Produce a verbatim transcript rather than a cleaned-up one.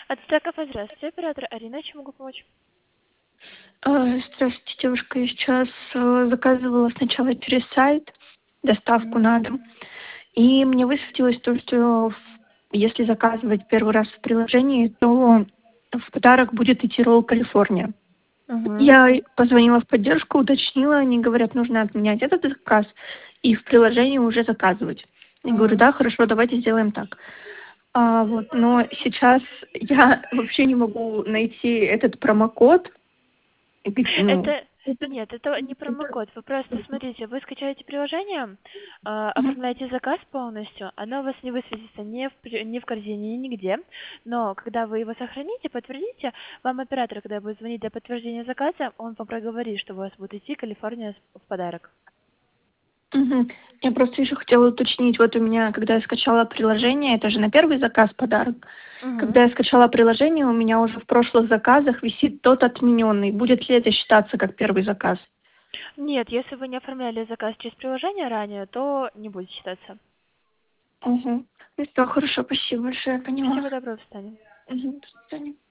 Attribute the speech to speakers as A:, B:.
A: От Стеков, здравствуйте, оператор Арина, чем могу помочь?
B: А, Здравствуйте, девушка. Я сейчас э, заказывала сначала через сайт доставку
A: Мгм.
B: на дом, и мне высветилось то, что в- если заказывать первый раз в приложении, то в подарок будет идти ролл Калифорния.
A: Мгм.
B: Я и позвонила в поддержку, уточнила, они говорят, нужно отменять этот заказ и в приложении уже заказывать. Я говорю,
A: Мгм.
B: да, хорошо, давайте сделаем так. А, вот, но сейчас я вообще не могу найти этот промокод. И г- ну,
A: Это нет, это не промокод. Вы просто смотрите, вы скачаете приложение, а,
B: Мгм.
A: оформляете заказ полностью, оно у вас не высветится ни в, при- ни в корзине, ни нигде. Но когда вы его сохраните, подтвердите, вам оператор, когда будет звонить для подтверждения заказа, он вам проговорит, что у вас будет идти Калифорния с- в подарок.
B: Мгм. Я просто еще хотела уточнить, вот у меня, когда я скачала приложение, это же на первый заказ подарок.
A: Мгм.
B: Когда я скачала приложение, у меня уже в прошлых заказах висит тот отмененный. Будет ли это считаться как первый заказ?
A: Нет, если вы не оформляли заказ через приложение ранее, то не будет считаться.
B: Угу. Ну что, хорошо, спасибо большое, поняла.
A: Всего доброго, до свидания.
B: Мгм. До свидания.